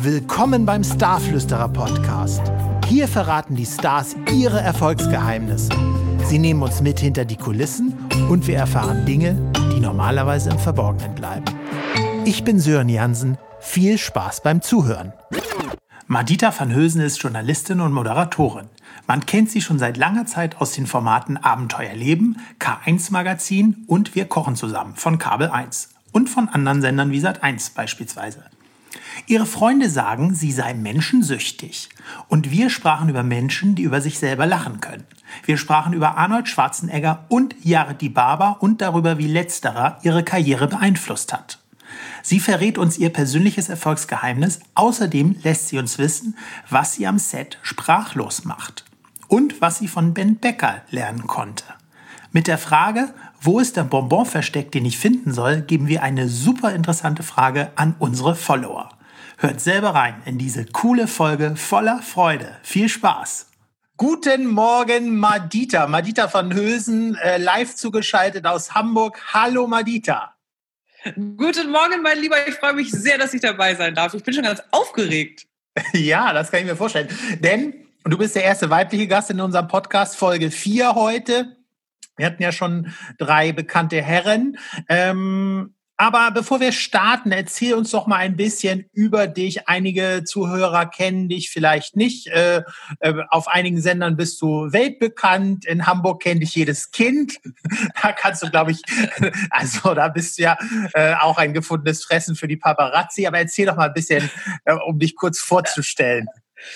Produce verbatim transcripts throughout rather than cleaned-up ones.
Willkommen beim Starflüsterer Podcast. Hier verraten die Stars ihre Erfolgsgeheimnisse. Sie nehmen uns mit hinter die Kulissen und wir erfahren Dinge, die normalerweise im Verborgenen bleiben. Ich bin Sören Jansen. Viel Spaß beim Zuhören. Madita van Heusen ist Journalistin und Moderatorin. Man kennt sie schon seit langer Zeit aus den Formaten Abenteuerleben, K eins Magazin und Wir kochen zusammen von Kabel eins und von anderen Sendern wie Sat eins beispielsweise. Ihre Freunde sagen, sie sei menschensüchtig. Und wir sprachen über Menschen, die über sich selber lachen können. Wir sprachen über Arnold Schwarzenegger und Jared Dibaba und darüber, wie letzterer ihre Karriere beeinflusst hat. Sie verrät uns ihr persönliches Erfolgsgeheimnis. Außerdem lässt sie uns wissen, was sie am Set sprachlos macht. Und was sie von Ben Becker lernen konnte. Mit der Frage, wo ist der Bonbon versteckt, den ich finden soll, geben wir eine super interessante Frage an unsere Follower. Hört selber rein in diese coole Folge voller Freude. Viel Spaß! Guten Morgen, Madita. Madita van Heusen, äh, live zugeschaltet aus Hamburg. Hallo, Madita. Guten Morgen, mein Lieber. Ich freue mich sehr, dass ich dabei sein darf. Ich bin schon ganz aufgeregt. Ja, das kann ich mir vorstellen. Denn du bist der erste weibliche Gast in unserem Podcast, Folge vier heute. Wir hatten ja schon drei bekannte Herren. Ähm, aber bevor wir starten, erzähl uns doch mal ein bisschen über dich. Einige Zuhörer kennen dich vielleicht nicht. Äh, äh, auf einigen Sendern bist du weltbekannt. In Hamburg kennt dich jedes Kind. Da kannst du, glaube ich, also da bist du ja äh, auch ein gefundenes Fressen für die Paparazzi. Aber erzähl doch mal ein bisschen, äh, um dich kurz vorzustellen.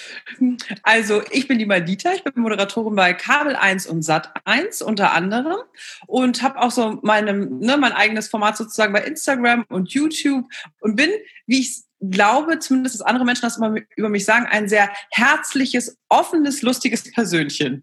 Also ich bin die Madita, ich bin Moderatorin bei Kabel eins und Sat eins unter anderem und habe auch so meine, ne, mein eigenes Format sozusagen bei Instagram und YouTube und bin, wie ich glaube, zumindest dass andere Menschen das immer über mich sagen, ein sehr herzliches, offenes, lustiges Persönchen.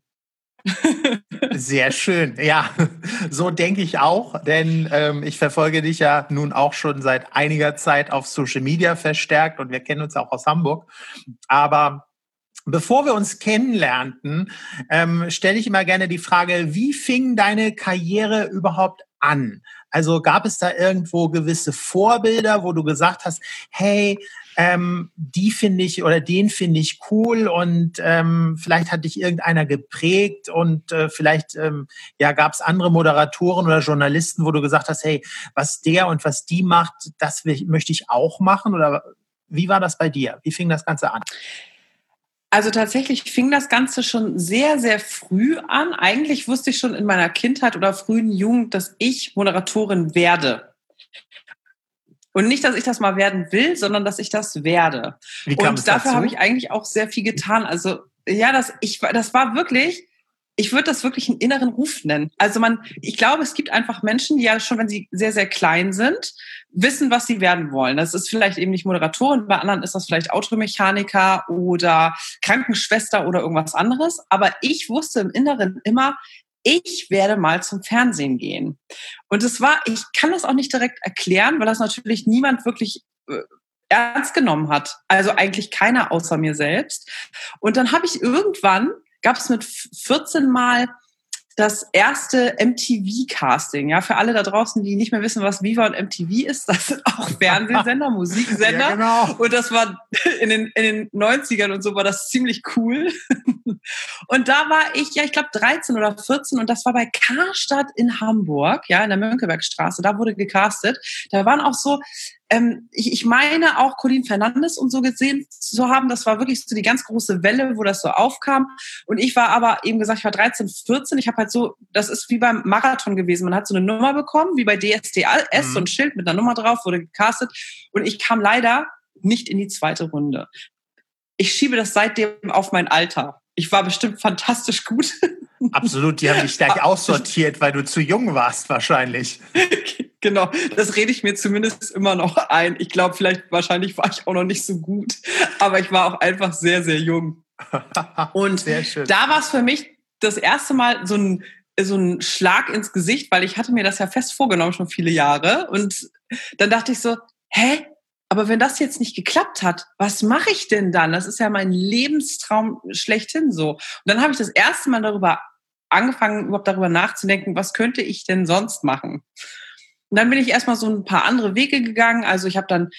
Sehr schön, ja, so denke ich auch, denn ähm, ich verfolge dich ja nun auch schon seit einiger Zeit auf Social Media verstärkt und wir kennen uns auch aus Hamburg, aber bevor wir uns kennenlernten, ähm, stelle ich immer gerne die Frage, wie fing deine Karriere überhaupt an? Also gab es da irgendwo gewisse Vorbilder, wo du gesagt hast, hey, ähm, die finde ich oder den finde ich cool und ähm, vielleicht hat dich irgendeiner geprägt und äh, vielleicht ähm, ja, gab es andere Moderatoren oder Journalisten, wo du gesagt hast, hey, was der und was die macht, das will, möchte ich auch machen, oder wie war das bei dir? Wie fing das Ganze an? Also tatsächlich fing das Ganze schon sehr, sehr früh an. Eigentlich wusste ich schon in meiner Kindheit oder frühen Jugend, dass ich Moderatorin werde. Und nicht, dass ich das mal werden will, sondern dass ich das werde. Wie kam und es dafür dazu? habe ich eigentlich auch sehr viel getan. Also ja, das, ich, das war wirklich, ich würde das wirklich einen inneren Ruf nennen. Also man, ich glaube, es gibt einfach Menschen, die ja schon, wenn sie sehr, sehr klein sind, wissen, was sie werden wollen. Das ist vielleicht eben nicht Moderatorin, bei anderen ist das vielleicht Automechaniker oder Krankenschwester oder irgendwas anderes. Aber ich wusste im Inneren immer, ich werde mal zum Fernsehen gehen. Und es war, ich kann das auch nicht direkt erklären, weil das natürlich niemand wirklich äh, ernst genommen hat. Also eigentlich keiner außer mir selbst. Und dann habe ich irgendwann, gab es mit vierzehn Mal das erste M T V-Casting. Ja, für alle da draußen, die nicht mehr wissen, was Viva und M T V ist, das sind auch Fernsehsender, Musiksender. Ja, genau. Und das war in den, in den neunzigern und so war das ziemlich cool. Und da war ich, ja, ich glaube dreizehn oder vierzehn und das war bei Karstadt in Hamburg, ja, in der Mönckebergstraße. Da wurde gecastet. Da waren auch so, ähm, ich, ich meine auch Colin Fernandes und so gesehen zu haben. Das war wirklich so die ganz große Welle, wo das so aufkam. Und ich war aber eben gesagt, ich war dreizehn, vierzehn. Ich habe halt so, das ist wie beim Marathon gewesen. Man hat so eine Nummer bekommen, wie bei D S D S, mhm. so ein Schild mit einer Nummer drauf, wurde gecastet. Und ich kam leider nicht in die zweite Runde. Ich schiebe das seitdem auf mein Alter. Ich war bestimmt fantastisch gut. Absolut, die haben dich gleich aussortiert, weil du zu jung warst wahrscheinlich. Genau, das rede ich mir zumindest immer noch ein. Ich glaube, vielleicht, wahrscheinlich war ich auch noch nicht so gut, aber ich war auch einfach sehr, sehr jung. Und sehr schön. Da war es für mich das erste Mal so ein, so ein Schlag ins Gesicht, weil ich hatte mir das ja fest vorgenommen, schon viele Jahre. Und dann dachte ich so, hä? Aber wenn das jetzt nicht geklappt hat, was mache ich denn dann? Das ist ja mein Lebenstraum schlechthin so. Und dann habe ich das erste Mal darüber angefangen, überhaupt darüber nachzudenken, was könnte ich denn sonst machen? Und dann bin ich erstmal so ein paar andere Wege gegangen. Also ich habe dann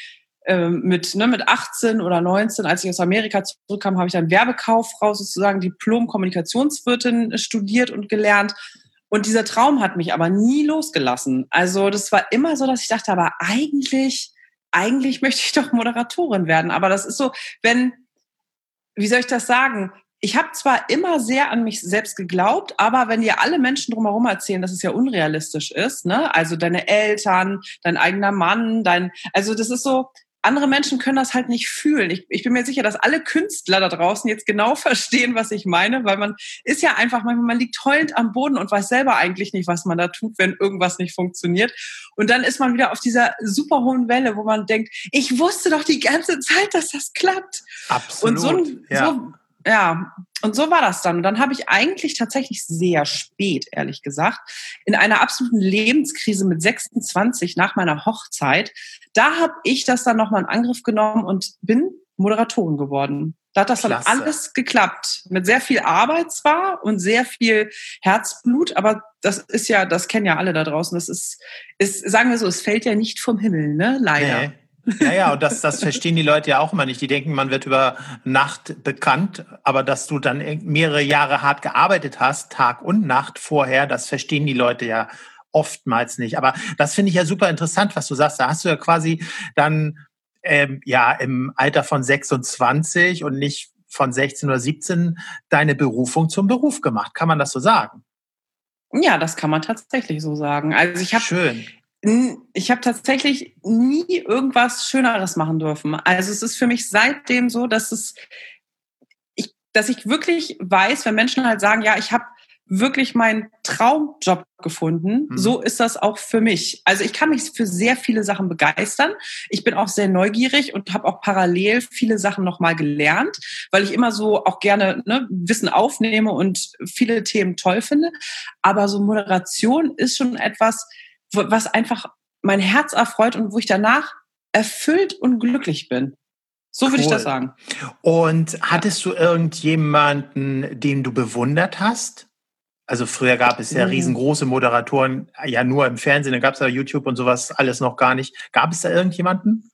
ähm, mit, ne, mit achtzehn oder neunzehn, als ich aus Amerika zurückkam, habe ich dann Werbekauffrau, sozusagen Diplom-Kommunikationswirtin studiert und gelernt. Und dieser Traum hat mich aber nie losgelassen. Also das war immer so, dass ich dachte, aber eigentlich, eigentlich möchte ich doch Moderatorin werden. Aber das ist so, wenn, wie soll ich das sagen? Ich habe zwar immer sehr an mich selbst geglaubt, aber wenn dir alle Menschen drumherum erzählen, dass es ja unrealistisch ist, ne? Also deine Eltern, dein eigener Mann, dein, also das ist so, andere Menschen können das halt nicht fühlen. Ich, ich bin mir sicher, dass alle Künstler da draußen jetzt genau verstehen, was ich meine, weil man ist ja einfach, man, man liegt heulend am Boden und weiß selber eigentlich nicht, was man da tut, wenn irgendwas nicht funktioniert. Und dann ist man wieder auf dieser super hohen Welle, wo man denkt, ich wusste doch die ganze Zeit, dass das klappt. Absolut. Und so, ja. so Ja, und so war das dann. Und dann habe ich eigentlich tatsächlich sehr spät, ehrlich gesagt, in einer absoluten Lebenskrise mit sechsundzwanzig nach meiner Hochzeit, da habe ich das dann nochmal in Angriff genommen und bin Moderatorin geworden. Da hat das Klasse. dann alles geklappt. Mit sehr viel Arbeit zwar und sehr viel Herzblut, aber das ist ja, das kennen ja alle da draußen. Das ist, ist sagen wir so, es fällt ja nicht vom Himmel, ne? Leider. Nee. Ja, ja, und das, das verstehen die Leute ja auch immer nicht. Die denken, man wird über Nacht bekannt, aber dass du dann mehrere Jahre hart gearbeitet hast, Tag und Nacht vorher, das verstehen die Leute ja oftmals nicht. Aber das finde ich ja super interessant, was du sagst. Da hast du ja quasi dann ähm, ja im Alter von sechsundzwanzig und nicht von sechzehn oder siebzehn deine Berufung zum Beruf gemacht. Kann man das so sagen? Ja, das kann man tatsächlich so sagen. Also ich habe Schön. Ich habe tatsächlich nie irgendwas Schöneres machen dürfen. Also es ist für mich seitdem so, dass es, ich, dass ich wirklich weiß, wenn Menschen halt sagen, ja, ich habe wirklich meinen Traumjob gefunden, mhm. so ist das auch für mich. Also ich kann mich für sehr viele Sachen begeistern. Ich bin auch sehr neugierig und habe auch parallel viele Sachen nochmal gelernt, weil ich immer so auch gerne ne, Wissen aufnehme und viele Themen toll finde. Aber so Moderation ist schon etwas, was einfach mein Herz erfreut und wo ich danach erfüllt und glücklich bin. So würde cool. ich das sagen. Und hattest du irgendjemanden, den du bewundert hast? Also früher gab es ja riesengroße Moderatoren, ja nur im Fernsehen, dann gab es ja YouTube und sowas alles noch gar nicht. Gab es da irgendjemanden?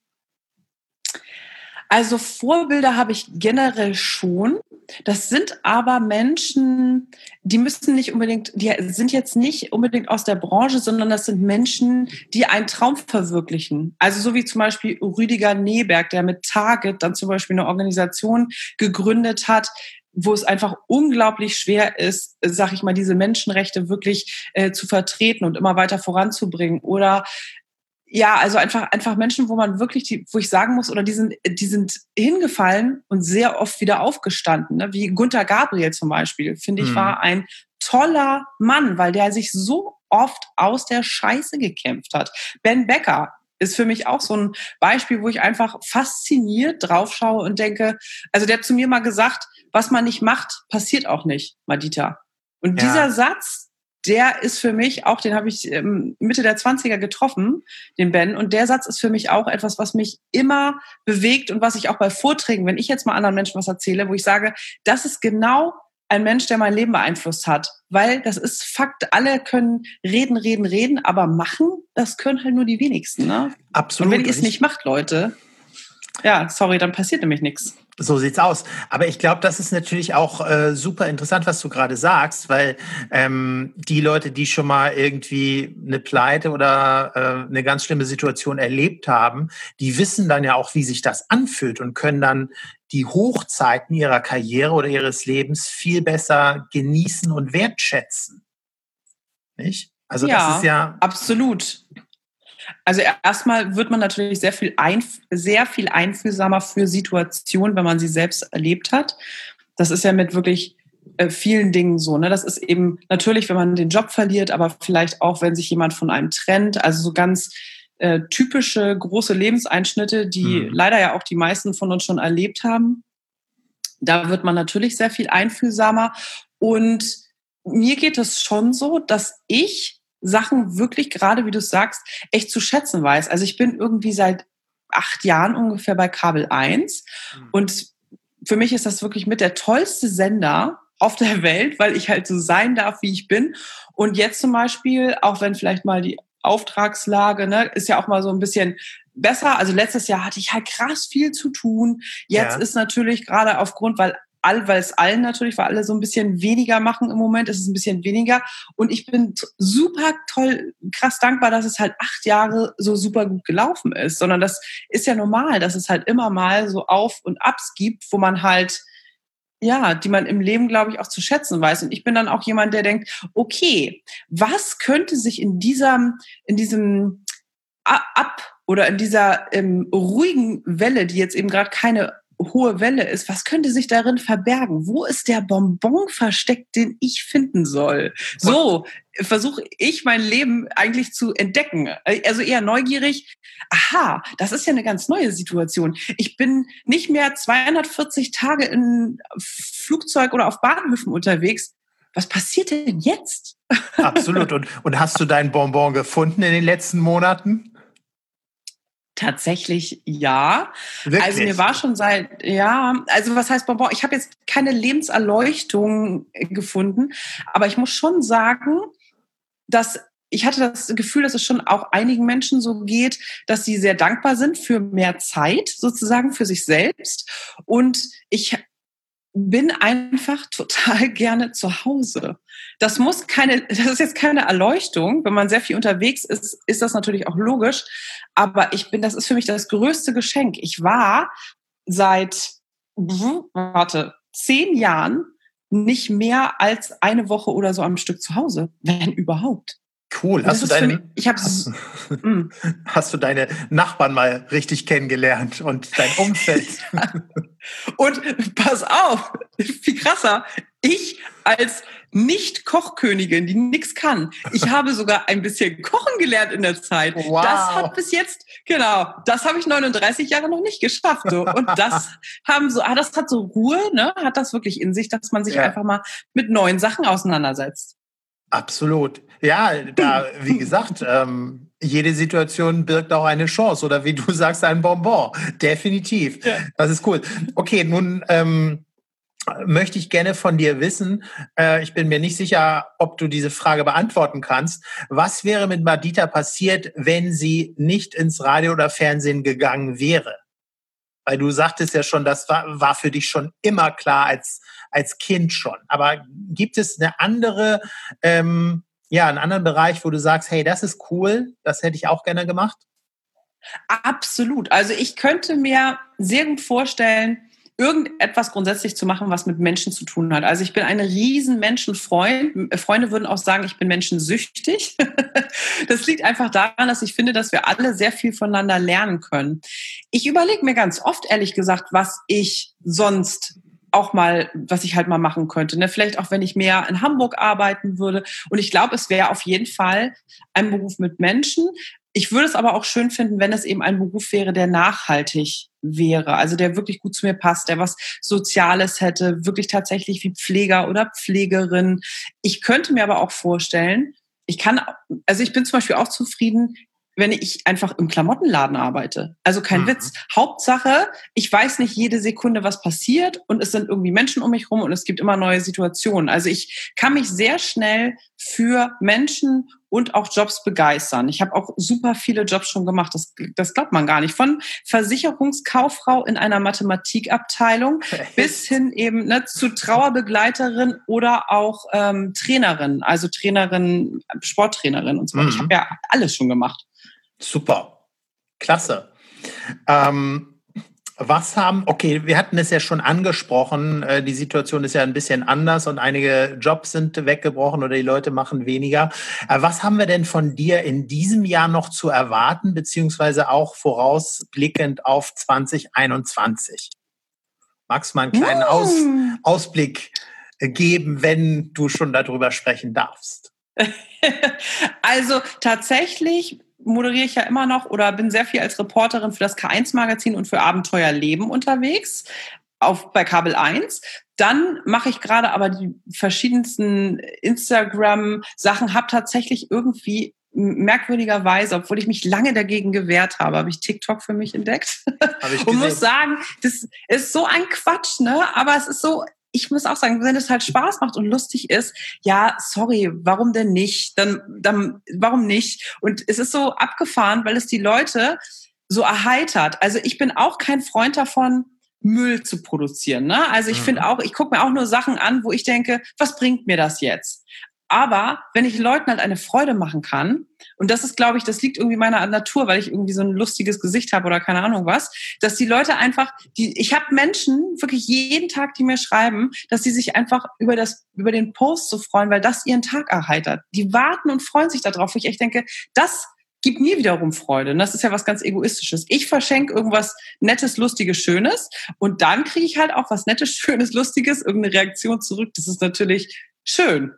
Also Vorbilder habe ich generell schon. Das sind aber Menschen, die müssen nicht unbedingt, die sind jetzt nicht unbedingt aus der Branche, sondern das sind Menschen, die einen Traum verwirklichen. Also so wie zum Beispiel Rüdiger Neberg, der mit Target dann zum Beispiel eine Organisation gegründet hat, wo es einfach unglaublich schwer ist, sag ich mal, diese Menschenrechte wirklich äh, zu vertreten und immer weiter voranzubringen. Oder ja, also einfach, einfach Menschen, wo man wirklich, die, wo ich sagen muss, oder die sind, die sind hingefallen und sehr oft wieder aufgestanden, ne? Wie Günther Gabriel zum Beispiel, finde ich, mhm. war ein toller Mann, weil der sich so oft aus der Scheiße gekämpft hat. Ben Becker ist für mich auch so ein Beispiel, wo ich einfach fasziniert draufschaue und denke, also der hat zu mir mal gesagt, was man nicht macht, passiert auch nicht, Madita. Und ja. dieser Satz, der ist für mich auch, den habe ich Mitte der zwanziger getroffen, den Ben. Und der Satz ist für mich auch etwas, was mich immer bewegt und was ich auch bei Vorträgen, wenn ich jetzt mal anderen Menschen was erzähle, wo ich sage, das ist genau ein Mensch, der mein Leben beeinflusst hat. Weil das ist Fakt, alle können reden, reden, reden, aber machen, das können halt nur die wenigsten. Ne? Absolut. Und wenn ihr es nicht macht, Leute, ja, sorry, dann passiert nämlich nichts. So sieht's aus. Aber ich glaube, das ist natürlich auch äh, super interessant, was du gerade sagst, weil ähm, die Leute, die schon mal irgendwie eine Pleite oder äh, eine ganz schlimme Situation erlebt haben, die wissen dann ja auch, wie sich das anfühlt und können dann die Hochzeiten ihrer Karriere oder ihres Lebens viel besser genießen und wertschätzen. Nicht? Also ja, das ist ja absolut. Also erstmal wird man natürlich sehr viel, einf- sehr viel einfühlsamer für Situationen, wenn man sie selbst erlebt hat. Das ist ja mit wirklich äh, vielen Dingen so. Ne? Das ist eben natürlich, wenn man den Job verliert, aber vielleicht auch, wenn sich jemand von einem trennt. Also so ganz äh, typische große Lebenseinschnitte, die mhm. leider ja auch die meisten von uns schon erlebt haben. Da wird man natürlich sehr viel einfühlsamer. Und mir geht es schon so, dass ich Sachen wirklich, gerade wie du sagst, echt zu schätzen weiß. Also ich bin irgendwie seit acht Jahren ungefähr bei Kabel eins mhm. und für mich ist das wirklich mit der tollste Sender auf der Welt, weil ich halt so sein darf, wie ich bin. Und jetzt zum Beispiel, auch wenn vielleicht mal die Auftragslage, ne, ist ja auch mal so ein bisschen besser. Also letztes Jahr hatte ich halt krass viel zu tun. Jetzt Ja. ist natürlich gerade aufgrund, weil all, weil es allen natürlich, weil alle so ein bisschen weniger machen im Moment, ist es ein bisschen weniger. Und ich bin t- super toll, krass dankbar, dass es halt acht Jahre so super gut gelaufen ist. Sondern das ist ja normal, dass es halt immer mal so Auf- und Abs gibt, wo man halt, ja, die man im Leben, glaube ich, auch zu schätzen weiß. Und ich bin dann auch jemand, der denkt, okay, was könnte sich in diesem, in diesem Ab- oder in dieser ähm, ruhigen Welle, die jetzt eben gerade keine hohe Welle ist, was könnte sich darin verbergen? Wo ist der Bonbon versteckt, den ich finden soll? So versuche ich mein Leben eigentlich zu entdecken. Also eher neugierig. Aha, das ist ja eine ganz neue Situation. Ich bin nicht mehr zweihundertvierzig Tage in Flugzeug oder auf Bahnhöfen unterwegs. Was passiert denn jetzt? Absolut. Und, und hast du deinen Bonbon gefunden in den letzten Monaten? Tatsächlich ja. Wirklich? Also mir war schon seit, ja, also was heißt Bonbon? Ich habe jetzt keine Lebenserleuchtung gefunden, aber ich muss schon sagen, dass ich hatte das Gefühl, dass es schon auch einigen Menschen so geht, dass sie sehr dankbar sind für mehr Zeit sozusagen für sich selbst. Und ich bin einfach total gerne zu Hause. Das muss keine, das ist jetzt keine Erleuchtung. Wenn man sehr viel unterwegs ist, ist das natürlich auch logisch. Aber ich bin, das ist für mich das größte Geschenk. Ich war seit, warte, zehn Jahren nicht mehr als eine Woche oder so am Stück zu Hause, wenn überhaupt. Cool. Hast du, deine, mich, ich hab's, hast, hast du deine Nachbarn mal richtig kennengelernt und dein Umfeld? Und pass auf, viel krasser, ich als Nicht-Kochkönigin, die nichts kann, ich habe sogar ein bisschen kochen gelernt in der Zeit. Wow. Das hat bis jetzt, genau, das habe ich neununddreißig Jahre noch nicht geschafft. So. Und das haben so, ah, das hat so Ruhe, ne, hat das wirklich in sich, dass man sich Ja. einfach mal mit neuen Sachen auseinandersetzt. Absolut. Ja, da, wie gesagt, ähm, jede Situation birgt auch eine Chance oder wie du sagst, ein Bonbon. Definitiv. Ja. Das ist cool. Okay, nun ähm, möchte ich gerne von dir wissen, äh, ich bin mir nicht sicher, ob du diese Frage beantworten kannst. Was wäre mit Madita passiert, wenn sie nicht ins Radio oder Fernsehen gegangen wäre? Weil du sagtest ja schon, das war, war für dich schon immer klar als, als Kind schon. Aber gibt es eine andere, ähm, ja, einen anderen Bereich, wo du sagst, hey, das ist cool, das hätte ich auch gerne gemacht? Absolut. Also ich könnte mir sehr gut vorstellen, irgendetwas grundsätzlich zu machen, was mit Menschen zu tun hat. Also ich bin ein riesen Menschenfreund. Freunde würden auch sagen, ich bin menschensüchtig. Das liegt einfach daran, dass ich finde, dass wir alle sehr viel voneinander lernen können. Ich überlege mir ganz oft, ehrlich gesagt, was ich sonst auch mal, was ich halt mal machen könnte. Ne? Vielleicht auch, wenn ich mehr in Hamburg arbeiten würde. Und ich glaube, es wäre auf jeden Fall ein Beruf mit Menschen. Ich würde es aber auch schön finden, wenn es eben ein Beruf wäre, der nachhaltig wäre, also der wirklich gut zu mir passt, der was Soziales hätte, wirklich tatsächlich wie Pfleger oder Pflegerin. Ich könnte mir aber auch vorstellen, ich kann, also ich bin zum Beispiel auch zufrieden, wenn ich einfach im Klamottenladen arbeite. Also kein mhm. Witz. Hauptsache, ich weiß nicht jede Sekunde, was passiert und es sind irgendwie Menschen um mich rum und es gibt immer neue Situationen. Also ich kann mich sehr schnell für Menschen und auch Jobs begeistern. Ich habe auch super viele Jobs schon gemacht. Das, das glaubt man gar nicht. Von Versicherungskauffrau in einer Mathematikabteilung bis hin eben ne, zu Trauerbegleiterin oder auch ähm, Trainerin, also Trainerin, Sporttrainerin und so weiter. Mhm. Ich habe ja alles schon gemacht. Super, klasse. Ähm, was haben, okay, wir hatten es ja schon angesprochen, äh, die Situation ist ja ein bisschen anders und einige Jobs sind weggebrochen oder die Leute machen weniger. Äh, was haben wir denn von dir in diesem Jahr noch zu erwarten, beziehungsweise auch vorausblickend auf zwanzig einundzwanzig? Magst du mal einen kleinen Aus, Ausblick geben, wenn du schon darüber sprechen darfst? Also tatsächlich moderiere ich ja immer noch oder bin sehr viel als Reporterin für das K eins Magazin und für Abenteuer Leben unterwegs auf, bei Kabel eins. Dann mache ich gerade aber die verschiedensten Instagram-Sachen, habe tatsächlich irgendwie merkwürdigerweise, obwohl ich mich lange dagegen gewehrt habe, habe ich TikTok für mich entdeckt. Und muss sagen, das ist so ein Quatsch, ne? Aber es ist so, ich muss auch sagen, wenn es halt Spaß macht und lustig ist, ja, sorry, warum denn nicht? Dann, dann, warum nicht? Und es ist so abgefahren, weil es die Leute so erheitert. Also ich bin auch kein Freund davon, Müll zu produzieren. Ne? Also ich mhm. finde auch, ich gucke mir auch nur Sachen an, wo ich denke, was bringt mir das jetzt? Aber wenn ich Leuten halt eine Freude machen kann, und das ist, glaube ich, das liegt irgendwie meiner Natur, weil ich irgendwie so ein lustiges Gesicht habe oder keine Ahnung was, dass die Leute einfach, die, ich habe Menschen wirklich jeden Tag, die mir schreiben, dass sie sich einfach über das, über den Post so freuen, weil das ihren Tag erheitert. Die warten und freuen sich darauf, wo ich echt denke, das gibt mir wiederum Freude. Und das ist ja was ganz Egoistisches. Ich verschenke irgendwas Nettes, Lustiges, Schönes und dann kriege ich halt auch was Nettes, Schönes, Lustiges, irgendeine Reaktion zurück. Das ist natürlich schön.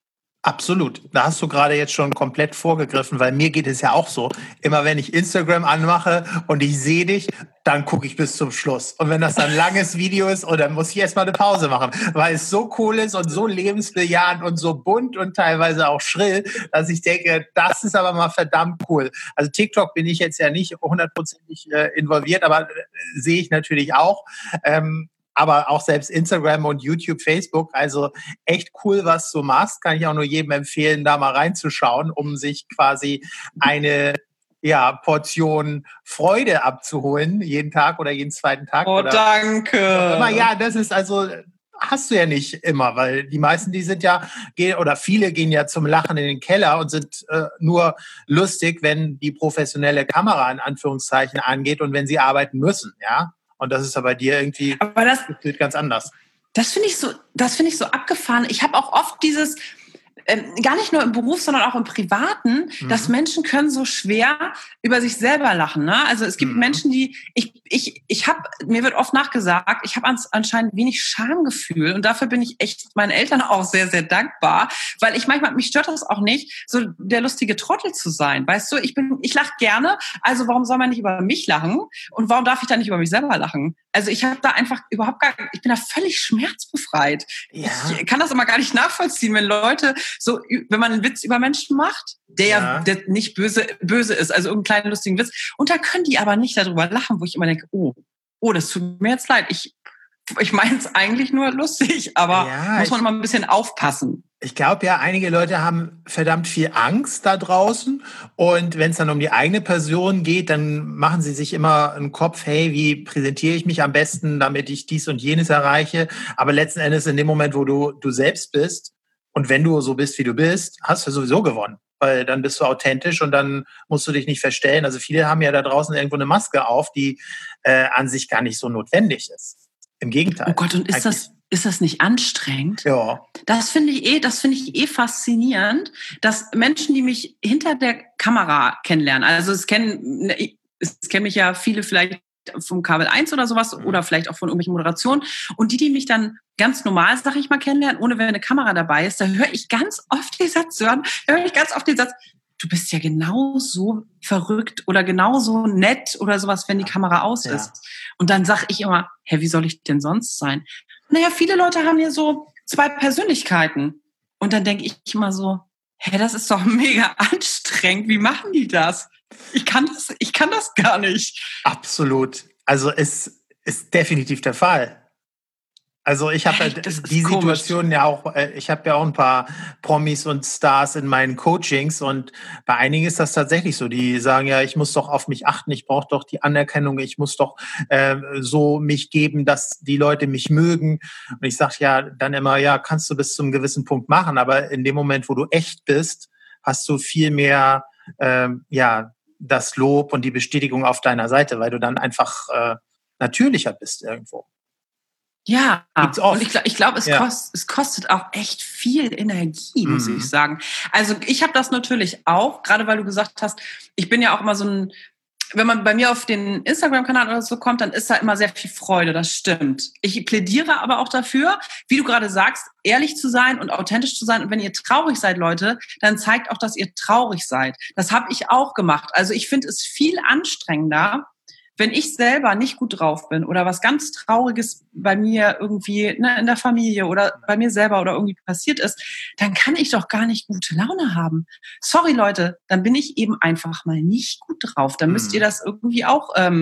Absolut. Da hast du gerade jetzt schon komplett vorgegriffen, weil mir geht es ja auch so. Immer wenn ich Instagram anmache und ich sehe dich, dann gucke ich bis zum Schluss. Und wenn das dann ein langes Video ist, oh, dann muss ich erstmal eine Pause machen, weil es so cool ist und so lebensbejahend und so bunt und teilweise auch schrill, dass ich denke, das ist aber mal verdammt cool. Also TikTok bin ich jetzt ja nicht hundertprozentig äh, involviert, aber äh, sehe ich natürlich auch. Ähm, aber auch selbst Instagram und YouTube, Facebook, also echt cool, was du machst. Kann ich auch nur jedem empfehlen, da mal reinzuschauen, um sich quasi eine ja, Portion Freude abzuholen, jeden Tag oder jeden zweiten Tag. Oh, oder danke. Immer, ja, das ist also, hast du ja nicht immer, weil die meisten, die sind ja, gehen oder viele gehen ja zum Lachen in den Keller und sind äh, nur lustig, wenn die professionelle Kamera in Anführungszeichen angeht und wenn sie arbeiten müssen, ja. Und das ist aber bei dir irgendwie aber das, ganz anders. Das finde ich so, das finde ich so abgefahren. Ich habe auch oft dieses, ähm, gar nicht nur im Beruf, sondern auch im Privaten, mhm. dass Menschen können so schwer über sich selber lachen. Ne? Also es gibt mhm. Menschen, die, ich, ich, ich habe, mir wird oft nachgesagt, ich habe anscheinend wenig Schamgefühl und dafür bin ich echt meinen Eltern auch sehr, sehr dankbar, weil ich manchmal, mich stört das auch nicht, so der lustige Trottel zu sein. Weißt du, ich bin, ich lache gerne, also warum soll man nicht über mich lachen und warum darf ich dann nicht über mich selber lachen? Also ich habe da einfach überhaupt gar, ich bin da völlig schmerzbefreit. Ja. Ich kann das immer gar nicht nachvollziehen, wenn Leute so, wenn man einen Witz über Menschen macht, der ja der nicht böse, böse ist, also irgendeinen kleinen lustigen Witz, und da können die aber nicht darüber lachen, wo ich immer denke, oh, oh, das tut mir jetzt leid. Ich, ich meine es eigentlich nur lustig, aber ja, muss man immer ein bisschen aufpassen. Ich glaube ja, einige Leute haben verdammt viel Angst da draußen und wenn es dann um die eigene Person geht, dann machen sie sich immer einen Kopf, hey, wie präsentiere ich mich am besten, damit ich dies und jenes erreiche, aber letzten Endes in dem Moment, wo du du selbst bist und wenn du so bist, wie du bist, hast du sowieso gewonnen, weil dann bist du authentisch und dann musst du dich nicht verstellen. Also viele haben ja da draußen irgendwo eine Maske auf, die äh, an sich gar nicht so notwendig ist. Im Gegenteil. Oh Gott, und ist das Ist das nicht anstrengend? Ja. Das finde ich eh, das finde ich eh faszinierend, dass Menschen, die mich hinter der Kamera kennenlernen, also es kennen, es kennen mich ja viele vielleicht vom Kabel eins oder sowas mhm. oder vielleicht auch von irgendwelchen Moderationen und die, die mich dann ganz normal, sag ich mal, kennenlernen, ohne wenn eine Kamera dabei ist, da höre ich ganz oft den Satz hören, höre ich ganz oft den Satz, du bist ja genauso verrückt oder genauso nett oder sowas, wenn die Kamera aus ja. ist. Und dann sag ich immer, hä, wie soll ich denn sonst sein? Naja, viele Leute haben ja so zwei Persönlichkeiten. Und dann denke ich immer so, hä, das ist doch mega anstrengend. Wie machen die das? Ich kann das, ich kann das gar nicht. Absolut. Also es ist definitiv der Fall. Also ich habe halt die Situation ja auch, ich habe ja auch ein paar Promis und Stars in meinen Coachings und bei einigen ist das tatsächlich so. Die sagen ja, ich muss doch auf mich achten, ich brauche doch die Anerkennung, ich muss doch äh, so mich geben, dass die Leute mich mögen. Und ich sage ja dann immer, ja, kannst du bis zu einem gewissen Punkt machen, aber in dem Moment, wo du echt bist, hast du viel mehr, äh, ja, das Lob und die Bestätigung auf deiner Seite, weil du dann einfach äh, natürlicher bist irgendwo. Ja, und ich glaube, ich glaub, es, ja. kost, es kostet auch echt viel Energie, muss mhm. ich sagen. Also ich habe das natürlich auch, gerade weil du gesagt hast, ich bin ja auch immer so ein, wenn man bei mir auf den Instagram-Kanal oder so kommt, dann ist da immer sehr viel Freude, das stimmt. Ich plädiere aber auch dafür, wie du gerade sagst, ehrlich zu sein und authentisch zu sein. Und wenn ihr traurig seid, Leute, dann zeigt auch, dass ihr traurig seid. Das habe ich auch gemacht. Also ich finde es viel anstrengender, wenn ich selber nicht gut drauf bin oder was ganz Trauriges bei mir irgendwie ne, in der Familie oder bei mir selber oder irgendwie passiert ist, dann kann ich doch gar nicht gute Laune haben. Sorry, Leute, dann bin ich eben einfach mal nicht gut drauf. Dann müsst ihr das irgendwie auch ähm,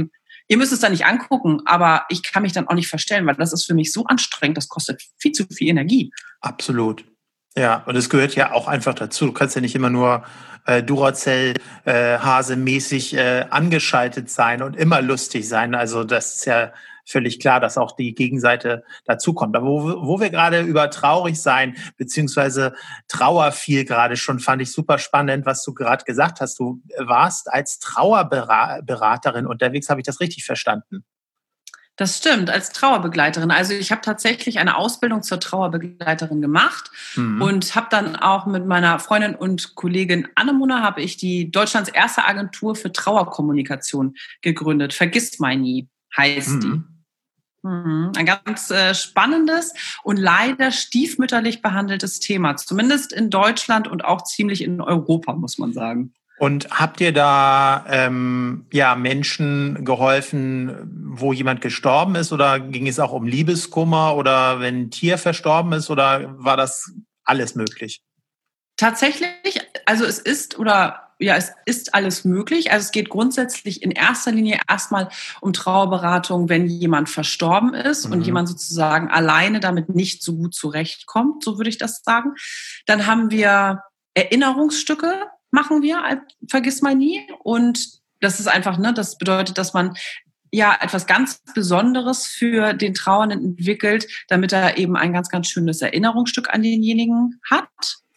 Ihr müsst es dann nicht angucken, aber ich kann mich dann auch nicht verstellen, weil das ist für mich so anstrengend, das kostet viel zu viel Energie. Absolut. Ja, und es gehört ja auch einfach dazu. Du kannst ja nicht immer nur äh, Duracell-Hase-mäßig äh, äh, angeschaltet sein und immer lustig sein. Also das ist ja völlig klar, dass auch die Gegenseite dazukommt. Aber wo, wo wir gerade über traurig sein, beziehungsweise Trauer viel gerade schon, fand ich super spannend, was du gerade gesagt hast. Du warst als Trauerberaterin unterwegs, habe ich das richtig verstanden? Das stimmt, als Trauerbegleiterin. Also ich habe tatsächlich eine Ausbildung zur Trauerbegleiterin gemacht mhm. und habe dann auch mit meiner Freundin und Kollegin Annemona habe ich die Deutschlands erste Agentur für Trauerkommunikation gegründet. Vergiss mal nie heißt mhm. die. Mhm. Ein ganz äh, spannendes und leider stiefmütterlich behandeltes Thema, zumindest in Deutschland und auch ziemlich in Europa, muss man sagen. Und habt ihr da ähm, ja Menschen geholfen, wo jemand gestorben ist, oder ging es auch um Liebeskummer oder wenn ein Tier verstorben ist, oder war das alles möglich? Tatsächlich, also es ist oder ja, es ist alles möglich. Also es geht grundsätzlich in erster Linie erstmal um Trauerberatung, wenn jemand verstorben ist mhm. und jemand sozusagen alleine damit nicht so gut zurechtkommt, so würde ich das sagen. Dann haben wir Erinnerungsstücke, machen wir, vergiss mal nie. Und das ist einfach, ne, das bedeutet, dass man ja etwas ganz Besonderes für den Trauernden entwickelt, damit er eben ein ganz, ganz schönes Erinnerungsstück an denjenigen hat.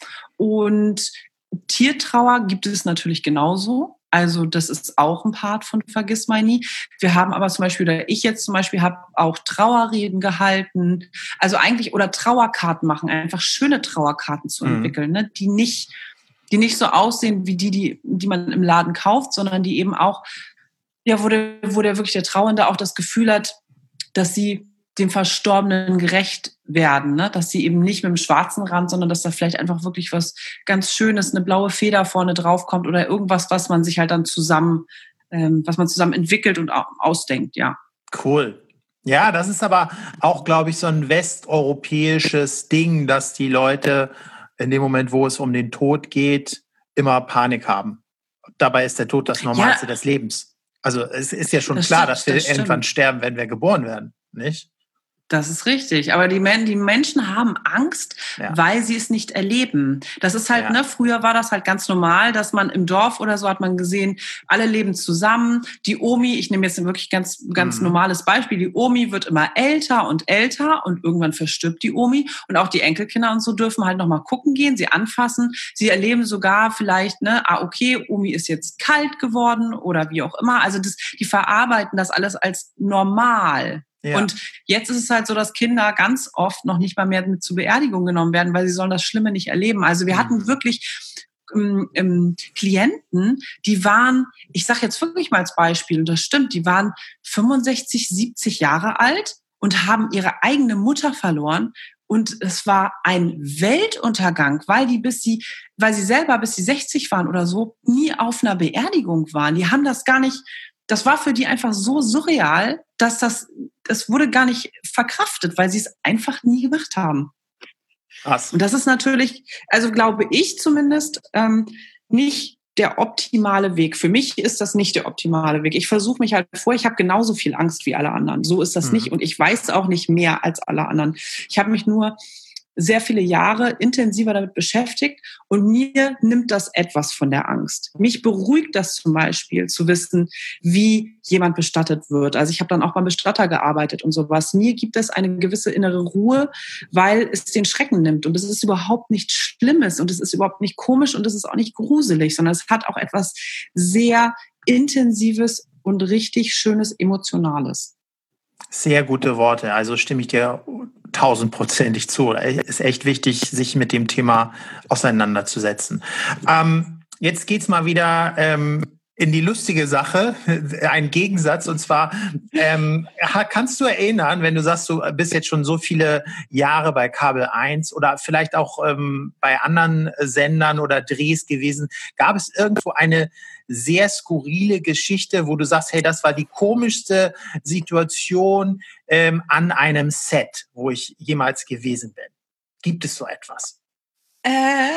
Und Tiertrauer gibt es natürlich genauso. Also das ist auch ein Part von Vergiss mal nie. Wir haben aber zum Beispiel, oder ich jetzt zum Beispiel, habe auch Trauerreden gehalten. Also eigentlich, oder Trauerkarten machen, einfach schöne Trauerkarten zu entwickeln, mhm. ne, die nicht die nicht so aussehen wie die, die, die man im Laden kauft, sondern die eben auch, ja, wo der, wo der wirklich der Trauernde auch das Gefühl hat, dass sie dem Verstorbenen gerecht werden, ne? Dass sie eben nicht mit dem schwarzen Rand, sondern dass da vielleicht einfach wirklich was ganz Schönes, eine blaue Feder vorne drauf kommt oder irgendwas, was man sich halt dann zusammen, ähm, was man zusammen entwickelt und ausdenkt, ja. Cool. Ja, das ist aber auch, glaube ich, so ein westeuropäisches Ding, dass die Leute in dem Moment, wo es um den Tod geht, immer Panik haben. Dabei ist der Tod das Normalste ja. des Lebens. Also es ist ja schon das klar, stimmt, dass wir das irgendwann stimmt. sterben, wenn wir geboren werden, nicht? Das ist richtig. Aber die, Men- die Menschen haben Angst, ja. weil sie es nicht erleben. Das ist halt, ja. ne, früher war das halt ganz normal, dass man im Dorf oder so hat man gesehen, alle leben zusammen. Die Omi, ich nehme jetzt ein wirklich ganz, ganz mhm. normales Beispiel, die Omi wird immer älter und älter und irgendwann verstirbt die Omi. Und auch die Enkelkinder und so dürfen halt nochmal gucken gehen, sie anfassen. Sie erleben sogar vielleicht, ne, ah, okay, Omi ist jetzt kalt geworden oder wie auch immer. Also das, die verarbeiten das alles als normal. Ja. Und jetzt ist es halt so, dass Kinder ganz oft noch nicht mal mehr mit zur Beerdigung genommen werden, weil sie sollen das Schlimme nicht erleben. Also wir mhm. hatten wirklich ähm, ähm, Klienten, die waren, ich sage jetzt wirklich mal als Beispiel, und das stimmt, die waren fünfundsechzig, siebzig Jahre alt und haben ihre eigene Mutter verloren. Und es war ein Weltuntergang, weil die bis sie, weil sie selber bis sie sechzig waren oder so, nie auf einer Beerdigung waren. Die haben das gar nicht, das war für die einfach so surreal, dass das, es wurde gar nicht verkraftet, weil sie es einfach nie gemacht haben. Krass. Und das ist natürlich, also glaube ich zumindest, ähm, nicht der optimale Weg. Für mich ist das nicht der optimale Weg. Ich versuche mich halt vor, ich habe genauso viel Angst wie alle anderen. So ist das mhm. nicht. Und ich weiß auch nicht mehr als alle anderen. Ich habe mich nur sehr viele Jahre intensiver damit beschäftigt und mir nimmt das etwas von der Angst. Mich beruhigt das zum Beispiel, zu wissen, wie jemand bestattet wird. Also ich habe dann auch beim Bestatter gearbeitet und sowas. Mir gibt es eine gewisse innere Ruhe, weil es den Schrecken nimmt. Und es ist überhaupt nichts Schlimmes und es ist überhaupt nicht komisch und es ist auch nicht gruselig, sondern es hat auch etwas sehr Intensives und richtig Schönes, Emotionales. Sehr gute Worte. Also stimme ich dir tausendprozentig zu. Es ist echt wichtig, sich mit dem Thema auseinanderzusetzen. Ähm, jetzt geht's mal wieder ähm, in die lustige Sache, ein Gegensatz. Und zwar, ähm, kannst du erinnern, wenn du sagst, du bist jetzt schon so viele Jahre bei Kabel eins oder vielleicht auch ähm, bei anderen Sendern oder Drehs gewesen, gab es irgendwo eine sehr skurrile Geschichte, wo du sagst, hey, das war die komischste Situation ähm, an einem Set, wo ich jemals gewesen bin? Gibt es so etwas? Äh,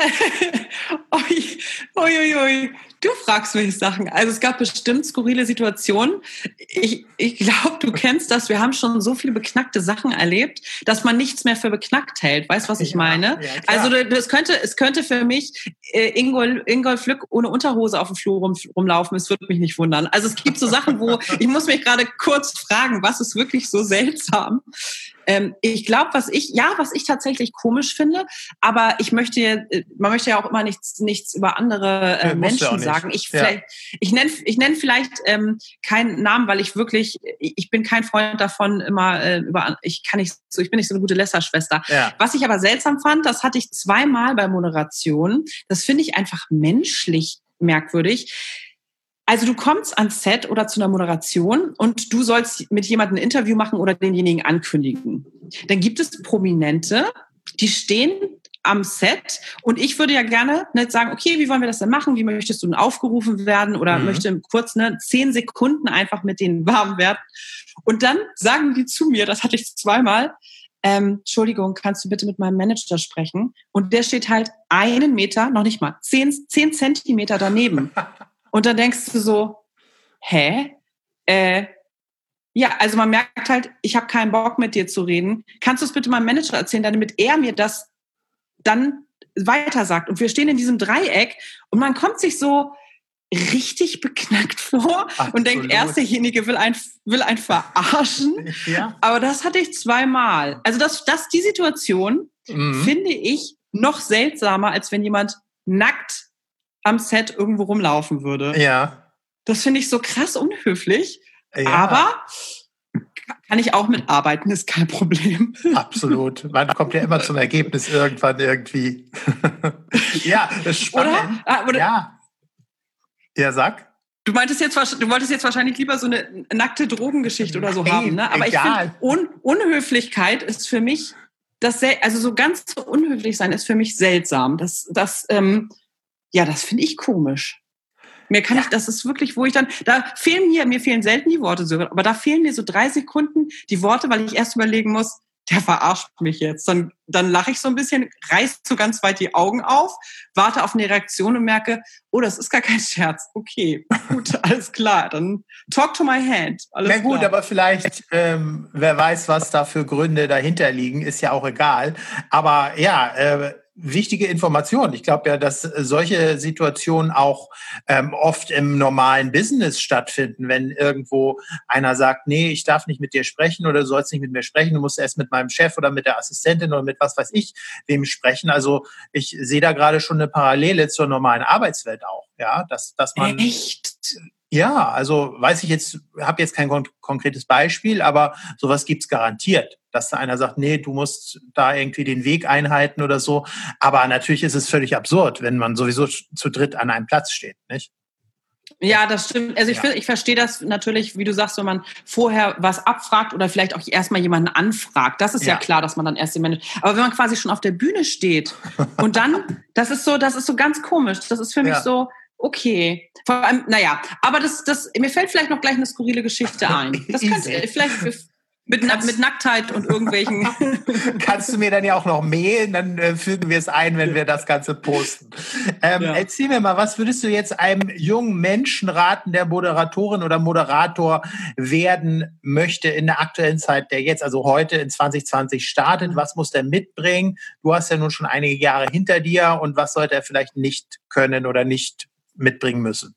ui, ui, ui, ui. Du fragst mich Sachen. Also es gab bestimmt skurrile Situationen. Ich, ich glaube, du kennst das. Wir haben schon so viele beknackte Sachen erlebt, dass man nichts mehr für beknackt hält. Weißt du, was ich Ja, meine? ja, also es könnte, es könnte für mich äh, Ingolf, Ingolf Lück ohne Unterhose auf dem Flur rum, rumlaufen. Es würde mich nicht wundern. Also es gibt so Sachen, wo ich muss mich gerade kurz fragen, was ist wirklich so seltsam? Ähm, ich glaube, was ich, ja, was ich tatsächlich komisch finde, aber ich möchte, man möchte ja auch immer nichts, nichts über andere äh, ja, Menschen sagen. Ich ja. vielleicht, ich nenne, ich nenne vielleicht ähm, keinen Namen, weil ich wirklich, ich bin kein Freund davon, immer äh, über, ich kann nicht so, ich bin nicht so eine gute Lästerschwester. Ja. Was ich aber seltsam fand, das hatte ich zweimal bei Moderation. Das finde ich einfach menschlich merkwürdig. Also du kommst ans Set oder zu einer Moderation und du sollst mit jemandem ein Interview machen oder denjenigen ankündigen. Dann gibt es Prominente, die stehen am Set und ich würde ja gerne nicht sagen, okay, wie wollen wir das denn machen? Wie möchtest du denn aufgerufen werden? Oder mhm. möchte kurz ne, zehn Sekunden einfach mit denen warm werden. Und dann sagen die zu mir, das hatte ich zweimal, ähm, Entschuldigung, kannst du bitte mit meinem Manager sprechen? Und der steht halt einen Meter, noch nicht mal, zehn, zehn Zentimeter daneben. Und dann denkst du so, hä? Äh, ja, also man merkt halt, ich habe keinen Bock mit dir zu reden. Kannst du es bitte meinem Manager erzählen, damit er mir das dann weiter sagt? Und wir stehen in diesem Dreieck und man kommt sich so richtig beknackt vor. Absolut. Und denkt, erst derjenige will einen, will einen verarschen. Ja. Aber das hatte ich zweimal. Also das, das die Situation mhm. finde ich noch seltsamer, als wenn jemand nackt am Set irgendwo rumlaufen würde. Ja. Das finde ich so krass unhöflich. Ja. Aber kann ich auch mitarbeiten, ist kein Problem. Absolut. Man kommt ja immer zum Ergebnis irgendwann irgendwie. Ja, das ist spannend. Oder? Oder? Ja. Ja, sag. Du meintest jetzt, du wolltest jetzt wahrscheinlich lieber so eine nackte Drogengeschichte oder so hey, haben, ne? Aber egal. Ich finde, Un- Unhöflichkeit ist für mich, das sel- also so ganz so unhöflich sein ist für mich seltsam. Das, das, ähm, ja, das finde ich komisch. Mir kann ja. ich, das ist wirklich, wo ich dann, da fehlen mir, mir fehlen selten die Worte, aber da fehlen mir so drei Sekunden die Worte, weil ich erst überlegen muss, der verarscht mich jetzt. Dann, dann lache ich so ein bisschen, reiß so ganz weit die Augen auf, warte auf eine Reaktion und merke, oh, das ist gar kein Scherz. Okay, gut, alles klar. Dann talk to my hand. Alles Na gut, klar. aber vielleicht, ähm, wer weiß, was da für Gründe dahinter liegen, ist ja auch egal. Aber ja, äh, wichtige Information. Ich glaube ja, dass solche Situationen auch ähm, oft im normalen Business stattfinden, wenn irgendwo einer sagt, nee, ich darf nicht mit dir sprechen oder du sollst nicht mit mir sprechen, du musst erst mit meinem Chef oder mit der Assistentin oder mit was weiß ich wem sprechen. Also ich sehe da gerade schon eine Parallele zur normalen Arbeitswelt auch, ja, dass dass man echt. Ja, also weiß ich jetzt, habe jetzt kein kon- konkretes Beispiel, aber sowas gibt's garantiert, dass da einer sagt, nee, du musst da irgendwie den Weg einhalten oder so. Aber natürlich ist es völlig absurd, wenn man sowieso zu dritt an einem Platz steht, nicht? Ja, das stimmt. Also ich, ja. ich verstehe das natürlich, wie du sagst, wenn man vorher was abfragt oder vielleicht auch erstmal jemanden anfragt. Das ist ja, ja klar, dass man dann erst den Manager. Aber wenn man quasi schon auf der Bühne steht und dann, das ist so, das ist so ganz komisch. Das ist für mich ja. so, okay. Vor allem, naja, aber das, das, mir fällt vielleicht noch gleich eine skurrile Geschichte ein. Das könnte vielleicht mit, mit Nacktheit und irgendwelchen. Kannst du mir dann ja auch noch mailen, dann äh, fügen wir es ein, wenn wir das Ganze posten. Ähm, ja. Erzähl mir mal, was würdest du jetzt einem jungen Menschen raten, der Moderatorin oder Moderator werden möchte in der aktuellen Zeit, der jetzt, also heute in zwanzig zwanzig startet? Was muss der mitbringen? Du hast ja nun schon einige Jahre hinter dir und was sollte er vielleicht nicht können oder nicht mitbringen müssen?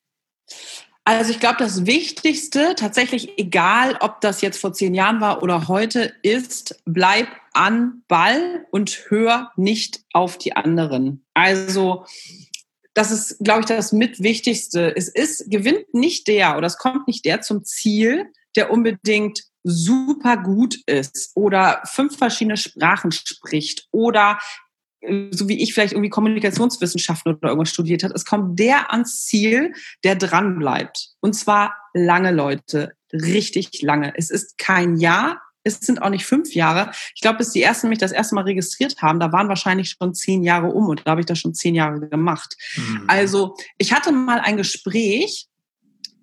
Also ich glaube, das Wichtigste, tatsächlich egal, ob das jetzt vor zehn Jahren war oder heute, ist, bleib an Ball und hör nicht auf die anderen. Also das ist, glaube ich, das Mitwichtigste. Es ist, gewinnt nicht der oder es kommt nicht der zum Ziel, der unbedingt super gut ist oder fünf verschiedene Sprachen spricht oder so wie ich vielleicht irgendwie Kommunikationswissenschaften oder irgendwas studiert hat. Es kommt der ans Ziel, der dran bleibt. Und zwar lange, Leute. Richtig lange. Es ist kein Jahr. Es sind auch nicht fünf Jahre. Ich glaube, bis die Ersten mich das erste Mal registriert haben, da waren wahrscheinlich schon zehn Jahre um und da habe ich das schon zehn Jahre gemacht. Mhm. Also ich hatte mal ein Gespräch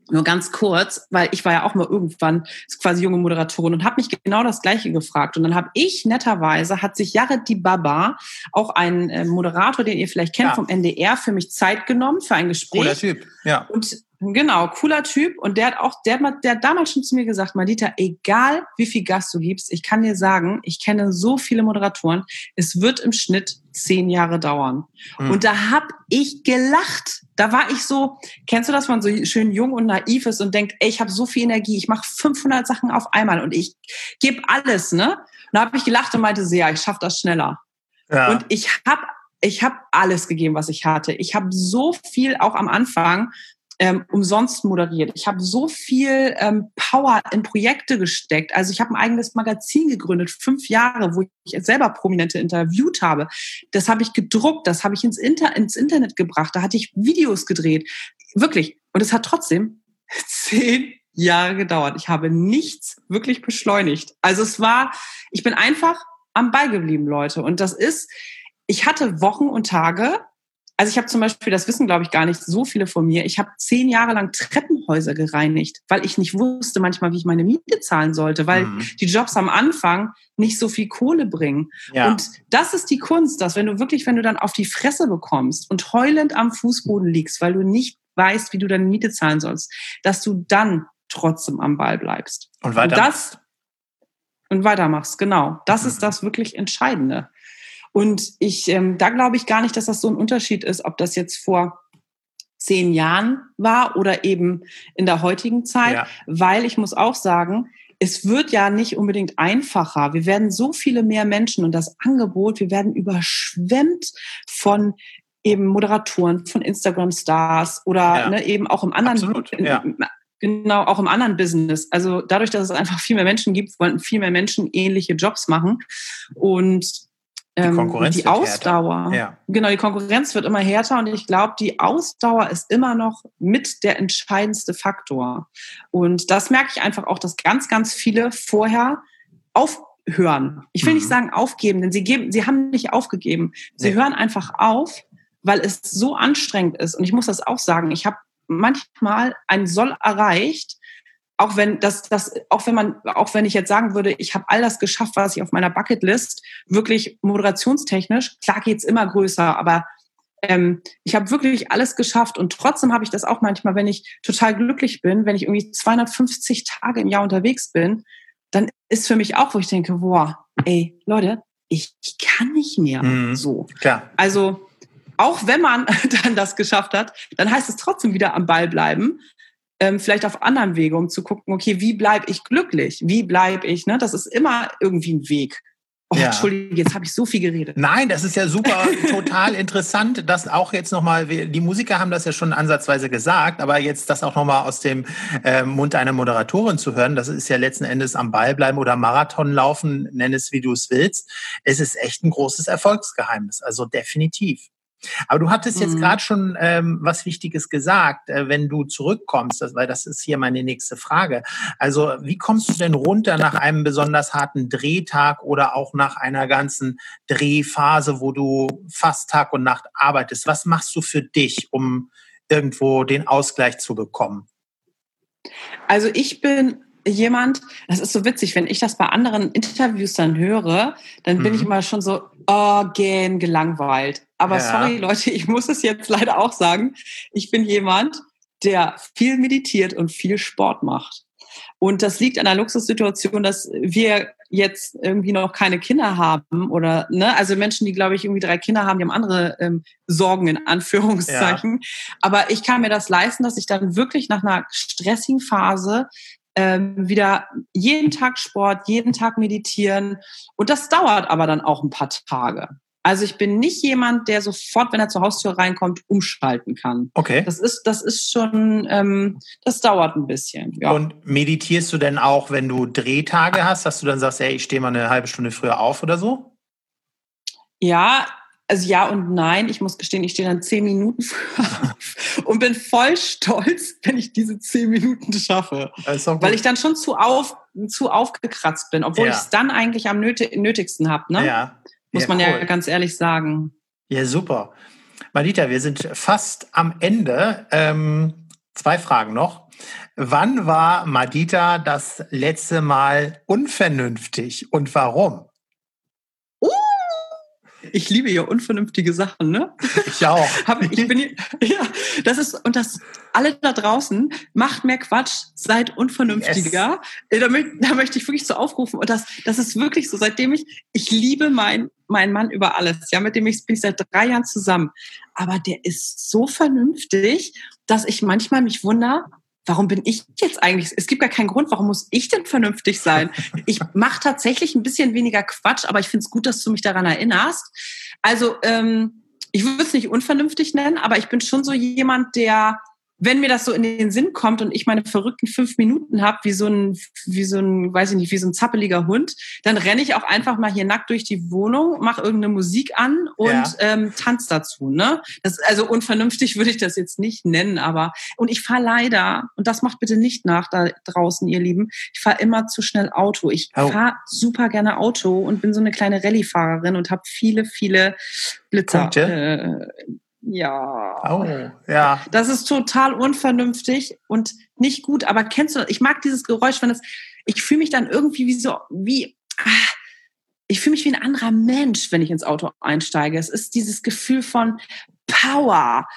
Nur ganz kurz, weil ich war ja auch mal irgendwann quasi junge Moderatorin und habe mich genau das Gleiche gefragt. Und dann habe ich, netterweise, hat sich Jared Dibaba, auch ein äh, Moderator, den ihr vielleicht kennt, ja, vom N D R, für mich Zeit genommen für ein Gespräch. Cooler Typ, ja. Und genau, cooler Typ. Und der hat auch, der hat, der hat damals schon zu mir gesagt, Madita, egal wie viel Gas du gibst, ich kann dir sagen, ich kenne so viele Moderatoren, es wird im Schnitt zehn Jahre dauern. Mhm. Und da hab ich gelacht. Da war ich so, kennst du das, wenn man so schön jung und naiv ist und denkt, ey, ich habe so viel Energie, ich mache fünfhundert Sachen auf einmal und ich gebe alles, ne? Und da habe ich gelacht und meinte, sehr, ich schaffe das schneller. Ja. Und ich habe ich hab alles gegeben, was ich hatte. Ich habe so viel auch am Anfang Ähm, umsonst moderiert. Ich habe so viel ähm, Power in Projekte gesteckt. Also ich habe ein eigenes Magazin gegründet, fünf Jahre, wo ich selber Prominente interviewt habe. Das habe ich gedruckt, das habe ich ins, Inter- ins Internet gebracht. Da hatte ich Videos gedreht. Wirklich. Und es hat trotzdem zehn Jahre gedauert. Ich habe nichts wirklich beschleunigt. Also es war, ich bin einfach am Ball geblieben, Leute. Und das ist, ich hatte Wochen und Tage. Also ich habe zum Beispiel, das wissen glaube ich gar nicht so viele von mir, ich habe zehn Jahre lang Treppenhäuser gereinigt, weil ich nicht wusste manchmal, wie ich meine Miete zahlen sollte, weil mhm. die Jobs am Anfang nicht so viel Kohle bringen. Ja. Und das ist die Kunst, dass wenn du wirklich, wenn du dann auf die Fresse bekommst und heulend am Fußboden liegst, weil du nicht weißt, wie du deine Miete zahlen sollst, dass du dann trotzdem am Ball bleibst. Und weitermachst. Und, und weitermachst, genau. Das mhm. ist das wirklich Entscheidende. Und ich, ähm, da glaube ich gar nicht, dass das so ein Unterschied ist, ob das jetzt vor zehn Jahren war oder eben in der heutigen Zeit, ja. Weil ich muss auch sagen, es wird ja nicht unbedingt einfacher. Wir werden so viele mehr Menschen und das Angebot, wir werden überschwemmt von eben Moderatoren, von Instagram-Stars oder ja. ne, eben auch im anderen, Absolut, ja. in, genau, auch im anderen Business. Also dadurch, dass es einfach viel mehr Menschen gibt, wollen viel mehr Menschen ähnliche Jobs machen und Die Konkurrenz die wird Ausdauer, ja. genau, die Konkurrenz wird immer härter und ich glaube, die Ausdauer ist immer noch mit der entscheidendste Faktor. Und das merke ich einfach auch, dass ganz, ganz viele vorher aufhören. Ich will mhm. nicht sagen aufgeben, denn sie geben, sie haben nicht aufgegeben. Sie nee. hören einfach auf, weil es so anstrengend ist. Und ich muss das auch sagen, ich habe manchmal ein Soll erreicht, auch wenn das, das, auch wenn man, auch wenn ich jetzt sagen würde, ich habe all das geschafft, was ich auf meiner Bucketlist wirklich moderationstechnisch, klar geht's immer größer, aber ähm, ich habe wirklich alles geschafft und trotzdem habe ich das auch manchmal, wenn ich total glücklich bin, wenn ich irgendwie zweihundertfünfzig Tage im Jahr unterwegs bin, dann ist für mich auch, wo ich denke, boah, ey, Leute, ich, ich kann nicht mehr mhm, so. Klar. Also auch wenn man dann das geschafft hat, dann heißt es trotzdem wieder am Ball bleiben. Ähm, vielleicht auf anderem Wege, um zu gucken, okay, wie bleibe ich glücklich? Wie bleibe ich? Ne? Das ist immer irgendwie ein Weg. Oh, ja. Entschuldige, jetzt habe ich so viel geredet. Nein, das ist ja super, total interessant, dass auch jetzt nochmal, die Musiker haben das ja schon ansatzweise gesagt, aber jetzt das auch nochmal aus dem äh, Mund einer Moderatorin zu hören, das ist ja letzten Endes am Ball bleiben oder Marathon laufen, nenn es wie du es willst. Es ist echt ein großes Erfolgsgeheimnis, also definitiv. Aber du hattest jetzt mhm. gerade schon ähm, was Wichtiges gesagt, äh, wenn du zurückkommst, das, weil das ist hier meine nächste Frage. Also wie kommst du denn runter nach einem besonders harten Drehtag oder auch nach einer ganzen Drehphase, wo du fast Tag und Nacht arbeitest? Was machst du für dich, um irgendwo den Ausgleich zu bekommen? Also ich bin jemand, das ist so witzig, wenn ich das bei anderen Interviews dann höre, dann bin mhm. ich immer schon so, oh, gähn, gelangweilt. Aber ja. sorry, Leute, ich muss es jetzt leider auch sagen, ich bin jemand, der viel meditiert und viel Sport macht. Und das liegt an der Luxussituation, dass wir jetzt irgendwie noch keine Kinder haben oder, ne, also Menschen, die, glaube ich, irgendwie drei Kinder haben, die haben andere ähm, Sorgen in Anführungszeichen. Ja. Aber ich kann mir das leisten, dass ich dann wirklich nach einer stressigen Phase ähm, wieder jeden Tag Sport, jeden Tag meditieren. Und das dauert aber dann auch ein paar Tage. Also ich bin nicht jemand, der sofort, wenn er zur Haustür reinkommt, umschalten kann. Okay. Das ist, das ist schon, ähm, das dauert ein bisschen. Ja. Und meditierst du denn auch, wenn du Drehtage hast, dass du dann sagst, ey, ich stehe mal eine halbe Stunde früher auf oder so? Ja, also ja und nein. Ich muss gestehen, ich stehe dann zehn Minuten früher auf und bin voll stolz, wenn ich diese zehn Minuten schaffe. Weil ich dann schon zu, auf, zu aufgekratzt bin, obwohl ja. ich es dann eigentlich am nötig, nötigsten habe. Ne? Ja. Muss ja, man cool. ja ganz ehrlich sagen. Ja, super. Madita, wir sind fast am Ende. Ähm, Zwei Fragen noch. Wann war Madita das letzte Mal unvernünftig und warum? Uh, ich liebe ja unvernünftige Sachen, ne? Ich auch. ich bin, ja, das ist, und das, alle da draußen, macht mehr Quatsch, seid unvernünftiger. Yes. Da, da möchte ich wirklich so aufrufen. Und das, das ist wirklich so, seitdem ich, ich liebe meinen mein Mann über alles, ja, mit dem ich bin ich seit drei Jahren zusammen. Aber der ist so vernünftig, dass ich manchmal mich wundere, warum bin ich jetzt eigentlich, es gibt gar keinen Grund, warum muss ich denn vernünftig sein? Ich mache tatsächlich ein bisschen weniger Quatsch, aber ich finde es gut, dass du mich daran erinnerst. Also ähm, ich würde es nicht unvernünftig nennen, aber ich bin schon so jemand, der, wenn mir das so in den Sinn kommt und ich meine verrückten fünf Minuten habe, wie so ein, wie so ein, weiß ich nicht, wie so ein zappeliger Hund, dann renne ich auch einfach mal hier nackt durch die Wohnung, mache irgendeine Musik an und ja. ähm, tanze dazu. Ne? Das, also unvernünftig würde ich das jetzt nicht nennen, aber und ich fahre leider, und das macht bitte nicht nach da draußen, ihr Lieben, ich fahre immer zu schnell Auto. Ich oh. fahre super gerne Auto und bin so eine kleine Rallye-Fahrerin und habe viele, viele Blitzer. Punkte? Äh, Ja. Oh, ja. Das ist total unvernünftig und nicht gut. Aber kennst du das? Ich mag dieses Geräusch, wenn es, ich fühle mich dann irgendwie wie so, wie, ich fühle mich wie ein anderer Mensch, wenn ich ins Auto einsteige. Es ist dieses Gefühl von Power,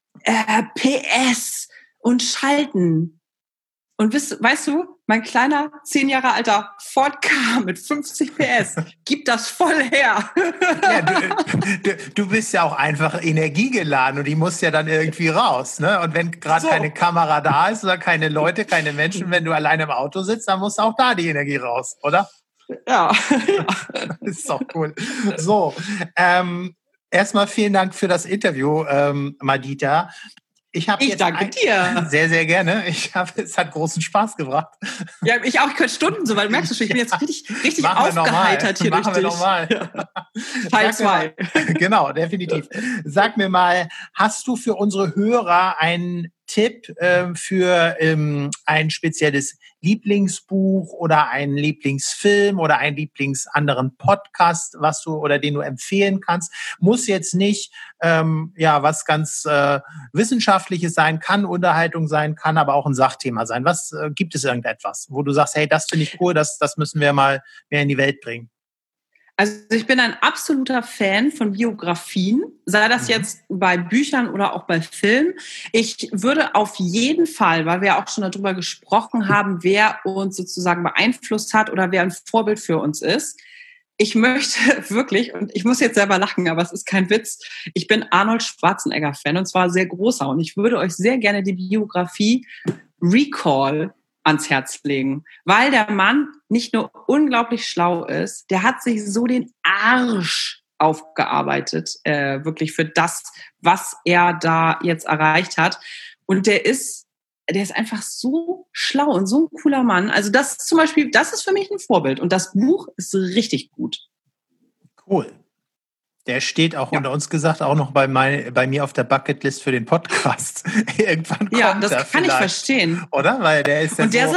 äh, P S und Schalten. Und weißt, weißt du, mein kleiner, zehn Jahre alter Ford Ka mit fünfzig P S gibt das voll her. Ja, du, du, du bist ja auch einfach energiegeladen und die muss ja dann irgendwie raus. Ne? Und wenn gerade so. keine Kamera da ist oder keine Leute, keine Menschen, wenn du alleine im Auto sitzt, dann muss auch da die Energie raus, oder? Ja. Das ist doch cool. So, ähm, erstmal vielen Dank für das Interview, ähm, Madita. Ich, ich danke ein, dir. Sehr, sehr gerne. Ich hab, es hat großen Spaß gebracht. Ja, ich auch. Ich könnte Stunden so, weil du merkst du schon, ich bin jetzt richtig, richtig aufgeheitert hier Machen durch wir dich. Nochmal. Ja. Teil zwei. Genau, definitiv. Sag mir mal, hast du für unsere Hörer einen Tipp äh, für ähm, ein spezielles Lieblingsbuch oder einen Lieblingsfilm oder einen Lieblingsanderen Podcast, was du oder den du empfehlen kannst? Muss jetzt nicht ähm, ja was ganz äh, Wissenschaftliches sein, kann Unterhaltung sein, kann aber auch ein Sachthema sein. Was äh, gibt es irgendetwas, wo du sagst, hey, das finde ich cool, das das müssen wir mal mehr in die Welt bringen? Also ich bin ein absoluter Fan von Biografien, sei das jetzt bei Büchern oder auch bei Filmen. Ich würde auf jeden Fall, weil wir ja auch schon darüber gesprochen haben, wer uns sozusagen beeinflusst hat oder wer ein Vorbild für uns ist. Ich möchte wirklich, und ich muss jetzt selber lachen, aber es ist kein Witz, ich bin Arnold Schwarzenegger-Fan und zwar sehr großer. Und ich würde euch sehr gerne die Biografie Recall ans Herz legen, weil der Mann nicht nur unglaublich schlau ist, der hat sich so den Arsch aufgearbeitet, äh, wirklich für das, was er da jetzt erreicht hat. Und der ist, der ist einfach so schlau und so ein cooler Mann. Also das ist zum Beispiel, das ist für mich ein Vorbild. Und das Buch ist richtig gut. Cool. Der steht auch ja. unter uns gesagt auch noch bei, mein, bei mir auf der Bucketlist für den Podcast. Irgendwann kommt ja, das er kann vielleicht. Ich verstehen. Oder? Weil der ist ja und der so, so,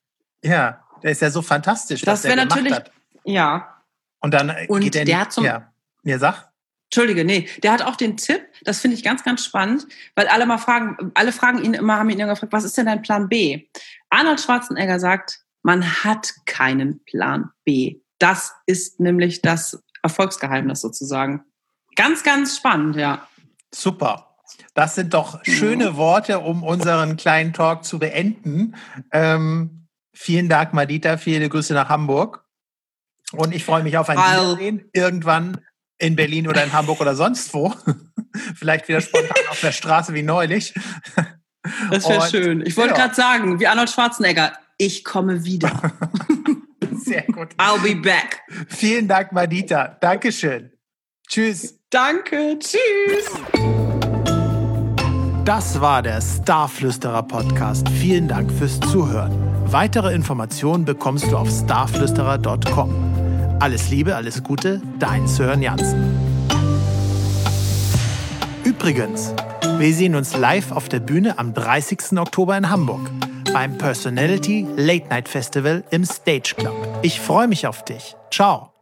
ja, der ist ja so fantastisch, das was der gemacht natürlich, hat. Ja. Und dann und geht er der hat zum, ja, mir sag. Entschuldige, nee, der hat auch den Tipp, das finde ich ganz, ganz spannend, weil alle mal fragen, alle fragen ihn immer, haben ihn immer gefragt, was ist denn dein Plan B? Arnold Schwarzenegger sagt, man hat keinen Plan B. Das ist nämlich das Erfolgsgeheimnis sozusagen. Ganz, ganz spannend, ja. Super. Das sind doch schöne Worte, um unseren kleinen Talk zu beenden. Ähm, vielen Dank, Madita. Viele Grüße nach Hamburg. Und ich freue mich auf ein Wiedersehen irgendwann in Berlin oder in Hamburg oder sonst wo. Vielleicht wieder spontan auf der Straße wie neulich. Das wäre schön. Ich wollte ja. gerade sagen, wie Arnold Schwarzenegger, ich komme wieder. Sehr gut. I'll be back. Vielen Dank, Madita. Dankeschön. Tschüss. Danke. Tschüss. Das war der Starflüsterer Podcast. Vielen Dank fürs Zuhören. Weitere Informationen bekommst du auf starflüsterer punkt com. Alles Liebe, alles Gute, dein Sören Jansen. Übrigens, wir sehen uns live auf der Bühne am dreißigsten Oktober in Hamburg beim Personality Late Night Festival im Stage Club. Ich freue mich auf dich. Ciao.